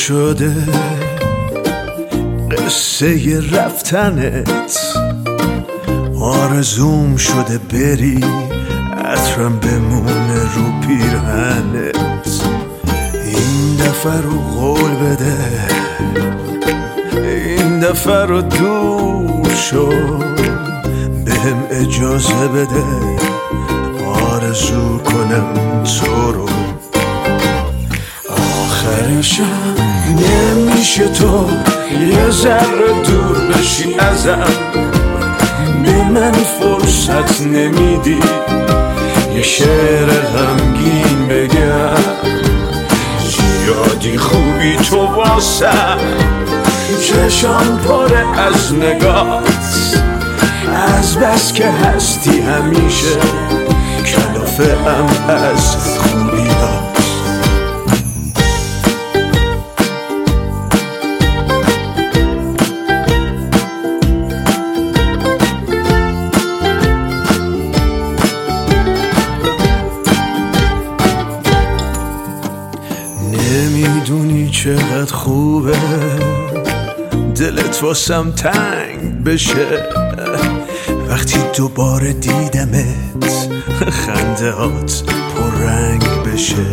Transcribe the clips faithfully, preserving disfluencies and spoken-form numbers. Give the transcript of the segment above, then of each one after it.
شده قصه رفتنت، آرزوم شده بری عطرم بمونه رو پیرهنت. این دفعه رو قول بده، این دفعه رو دور شو، بهم اجازه بده آرزو کنم تو رو. آخرشم نمیشه تو یه ذره دور بشی ازم، به من فرصت نمیدی یه شعر غمگین بگم. زیادی خوبی تو واسم، چشام پره از نگات، از بس که هستی همیشه کلافه ام از خوبیات. نمیدونی چقدر خوبه دلت واسم تنگ بشه وقتی دوباره دیدمت، خندهات پررنگ بشه.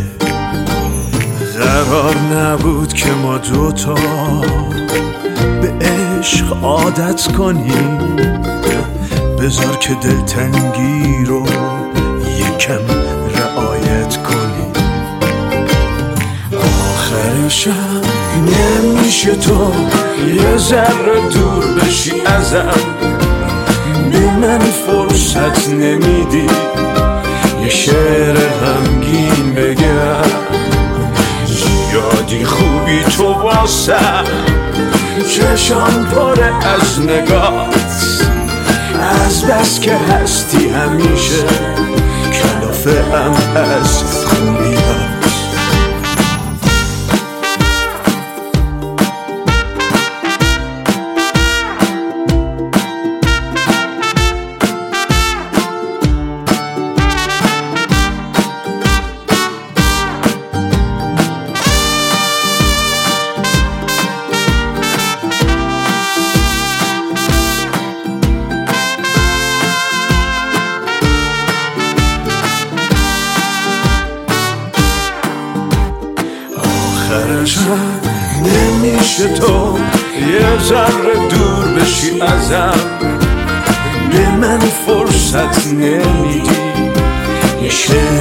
قرار نبود که ما دوتا به عشق عادت کنیم، بذار که دلتنگی رو یکم رعایت کنیم. آخرشم نمیشه تو یه ذره دور بشی ازم، به من فرصت نمیدی یه شعر غمگین بگم. زیادی خوبی تو واسم، چشام پره از نگات، از بس که هستی همیشه کلافه ام از خوبیات. نمیشه تو یه ذره دور بشی ازم، به من فرصت نمیدی یه شعر